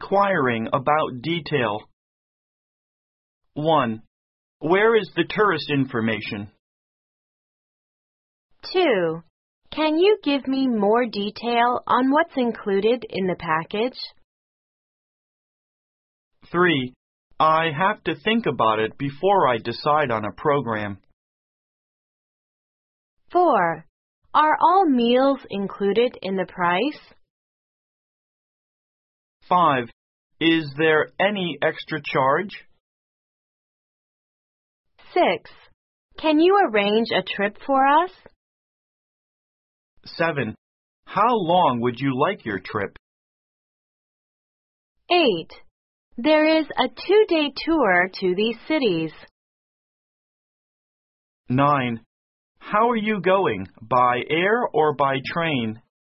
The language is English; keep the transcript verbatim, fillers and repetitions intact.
inquiring about detail. one. Where is the tourist information? two. Can you give me more detail on what's included in the package? three. I have to think about it before I decide on a program. four. Are all meals included in the price? five. Is there any extra charge? six. Can you arrange a trip for us? seven. How long would you like your trip? eight. There is a two-day tour to these cities. nine. How are you going, by air or by train?